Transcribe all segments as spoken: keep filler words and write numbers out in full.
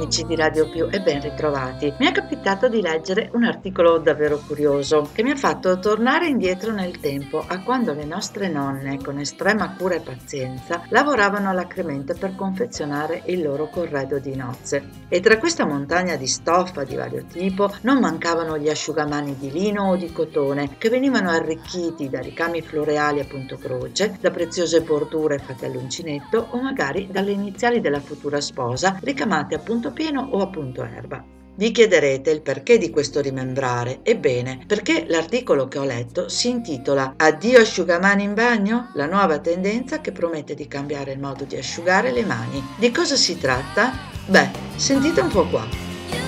amici di Radio Più e ben ritrovati. Mi è capitato di leggere un articolo davvero curioso che mi ha fatto tornare indietro nel tempo a quando le nostre nonne, con estrema cura e pazienza, lavoravano alacremente per confezionare il loro corredo di nozze. E tra questa montagna di stoffa di vario tipo non mancavano gli asciugamani di lino o di cotone che venivano arricchiti da ricami floreali a punto croce, da preziose bordure fatte all'uncinetto o magari dalle iniziali della futura sposa ricamate a punto pieno o a punto erba. Vi chiederete il perché di questo rimembrare? Ebbene, perché l'articolo che ho letto si intitola Addio asciugamani in bagno? La nuova tendenza che promette di cambiare il modo di asciugare le mani. Di cosa si tratta? Beh, sentite un po' qua.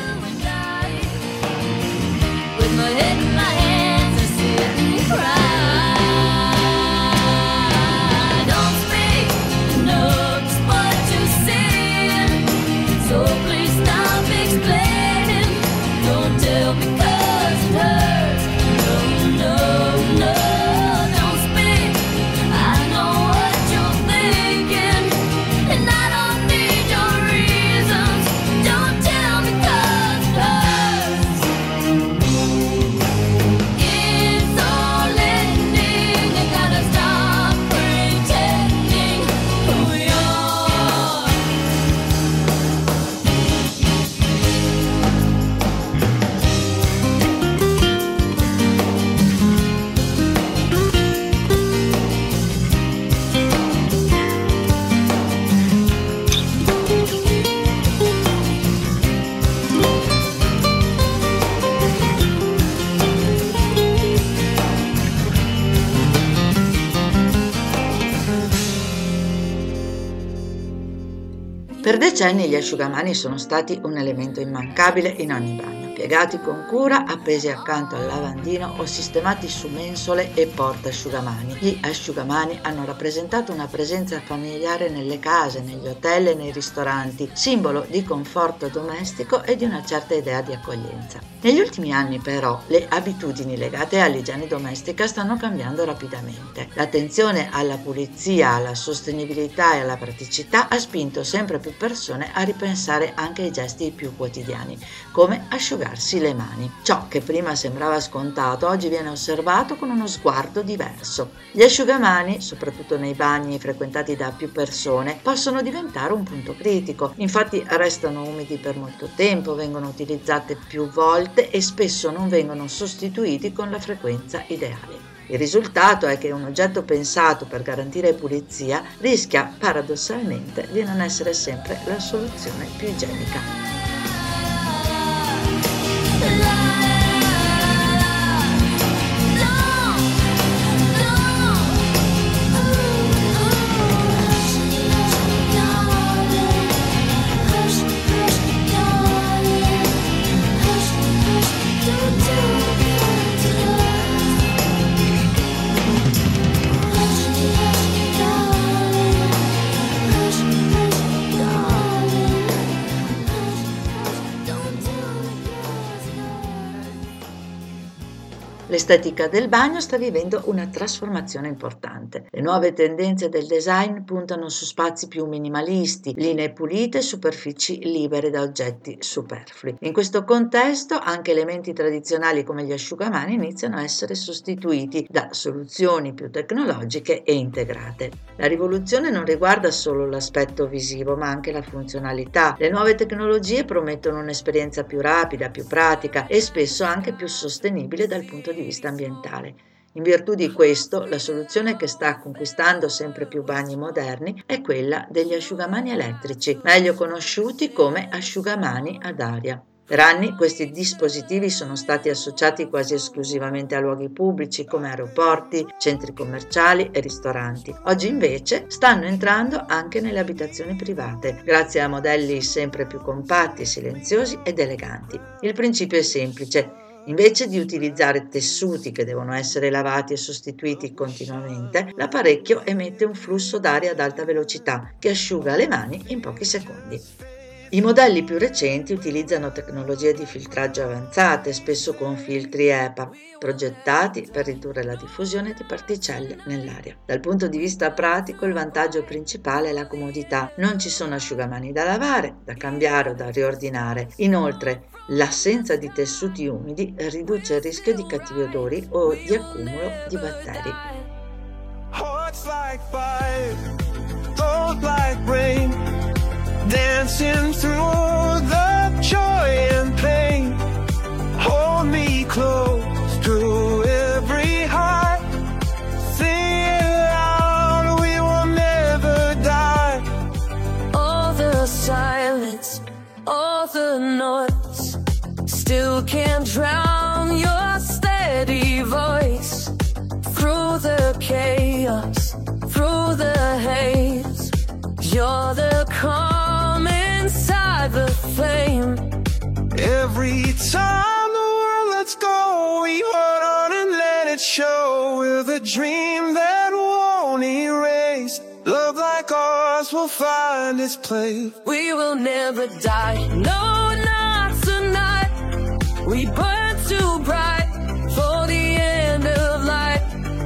Per decenni gli asciugamani sono stati un elemento immancabile in ogni bagno, piegati con cura, appesi accanto al lavandino o sistemati su mensole e portaasciugamani. Gli asciugamani hanno rappresentato una presenza familiare nelle case, negli hotel e nei ristoranti, simbolo di conforto domestico e di una certa idea di accoglienza. Negli ultimi anni però le abitudini legate all'igiene domestica stanno cambiando rapidamente. L'attenzione alla pulizia, alla sostenibilità e alla praticità ha spinto sempre più persone a ripensare anche ai gesti più quotidiani, come asciugarsi le mani. Ciò che prima sembrava scontato oggi viene osservato con uno sguardo diverso. Gli asciugamani, soprattutto nei bagni frequentati da più persone, possono diventare un punto critico. Infatti restano umidi per molto tempo, vengono utilizzate più volte e spesso non vengono sostituiti con la frequenza ideale. Il risultato è che un oggetto pensato per garantire pulizia rischia paradossalmente di non essere sempre la soluzione più igienica. L'estetica del bagno sta vivendo una trasformazione importante. Le nuove tendenze del design puntano su spazi più minimalisti, linee pulite e superfici libere da oggetti superflui. In questo contesto anche elementi tradizionali come gli asciugamani iniziano a essere sostituiti da soluzioni più tecnologiche e integrate. La rivoluzione non riguarda solo l'aspetto visivo, ma anche la funzionalità. Le nuove tecnologie promettono un'esperienza più rapida, più pratica e spesso anche più sostenibile dal punto di vista ambientale. In virtù di questo, la soluzione che sta conquistando sempre più bagni moderni è quella degli asciugamani elettrici, meglio conosciuti come asciugamani ad aria. Per anni questi dispositivi sono stati associati quasi esclusivamente a luoghi pubblici come aeroporti, centri commerciali e ristoranti. Oggi invece stanno entrando anche nelle abitazioni private, grazie a modelli sempre più compatti, silenziosi ed eleganti. Il principio è semplice. Invece di utilizzare tessuti che devono essere lavati e sostituiti continuamente, l'apparecchio emette un flusso d'aria ad alta velocità che asciuga le mani in pochi secondi. I modelli più recenti utilizzano tecnologie di filtraggio avanzate, spesso con filtri E P A, progettati per ridurre la diffusione di particelle nell'aria. Dal punto di vista pratico, il vantaggio principale è la comodità. Non ci sono asciugamani da lavare, da cambiare o da riordinare. Inoltre, l'assenza di tessuti umidi riduce il rischio di cattivi odori o di accumulo di batteri. Hearts like fire, thoughts like rain, dancing through the joy and pain. Hold me close through every heart. Sing it loud, we will never die. All the silence, all the noise, still can't drown your steady voice. Through the chaos, through the haze, you're the calm inside the flame. Every time the world lets go, we hold on and let it show. With a dream that won't erase, love like ours will find its place. We will never die, no, not tonight. We burn too bright for the end of life.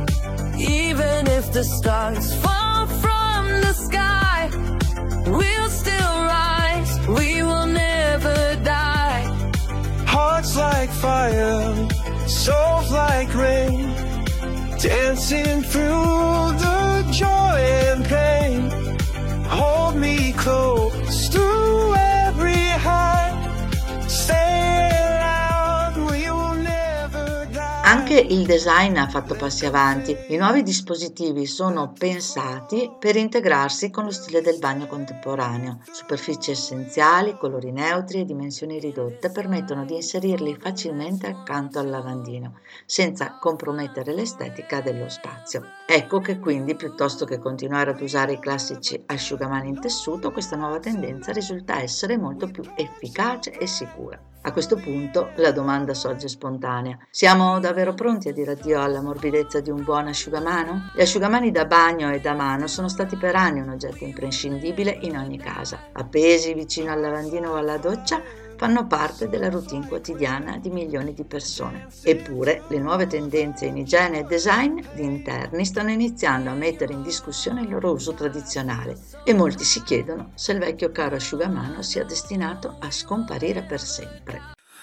Even if the stars fall from the sky, we'll still rise, we will never die. Hearts like fire, souls like rain, dancing through the joy and pain. Hold me close through every heart. Stay loud, we will never die. Anche il design ha fatto passi avanti. I nuovi dispositivi sono pensati per integrarsi con lo stile del bagno contemporaneo. Superfici essenziali, colori neutri e dimensioni ridotte permettono di inserirli facilmente accanto al lavandino, senza compromettere l'estetica dello spazio. Ecco che quindi, piuttosto che continuare ad usare i classici asciugamani in tessuto, questa nuova tendenza risulta essere molto più efficace e sicura. A questo punto la domanda sorge spontanea: siamo davvero pronti a dire addio alla morbidezza di un buon asciugamano? Gli asciugamani da bagno e da mano sono stati per anni un oggetto imprescindibile in ogni casa. Appesi vicino al lavandino o alla doccia, fanno parte della routine quotidiana di milioni di persone. Eppure, le nuove tendenze in igiene e design di interni stanno iniziando a mettere in discussione il loro uso tradizionale e molti si chiedono se il vecchio caro asciugamano sia destinato a scomparire per sempre.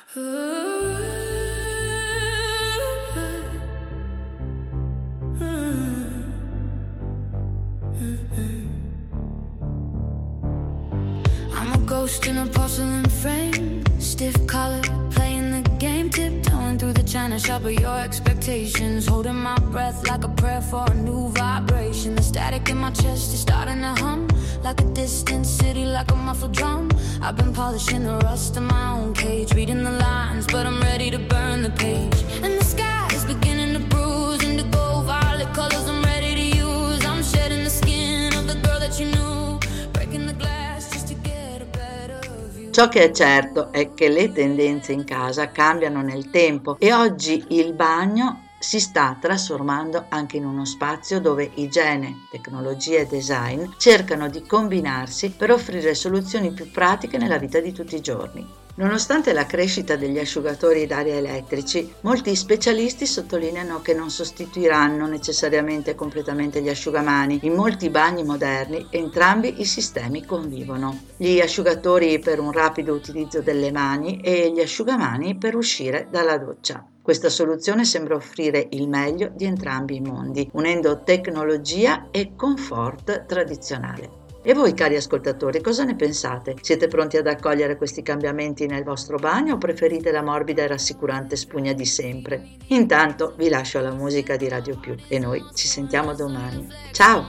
I'm a ghost in a porcelain frame, stiff collar, playing the game, tiptoeing through the china shop of your expectations, holding my breath like a prayer for a new vibration. The static in my chest is starting to hum, like a distant city, like a muffled drum. I've been polishing the rust of my own cage, reading the lines, but I'm ready to burn the page. And the sky is beginning to bruise, indigo, violet colors I'm ready to use. I'm shedding the skin of the girl that you knew, breaking the glass just to get a better view. Ciò che è certo è che le tendenze in casa cambiano nel tempo e oggi il bagno si sta trasformando anche in uno spazio dove igiene, tecnologia e design cercano di combinarsi per offrire soluzioni più pratiche nella vita di tutti i giorni. Nonostante la crescita degli asciugatori d'aria elettrici, molti specialisti sottolineano che non sostituiranno necessariamente completamente gli asciugamani. In molti bagni moderni entrambi i sistemi convivono. Gli asciugatori per un rapido utilizzo delle mani e gli asciugamani per uscire dalla doccia. Questa soluzione sembra offrire il meglio di entrambi i mondi, unendo tecnologia e comfort tradizionale. E voi, cari ascoltatori, cosa ne pensate? Siete pronti ad accogliere questi cambiamenti nel vostro bagno o preferite la morbida e rassicurante spugna di sempre? Intanto vi lascio alla musica di Radio Più e noi ci sentiamo domani. Ciao!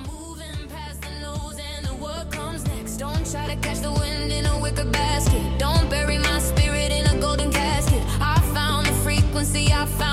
I found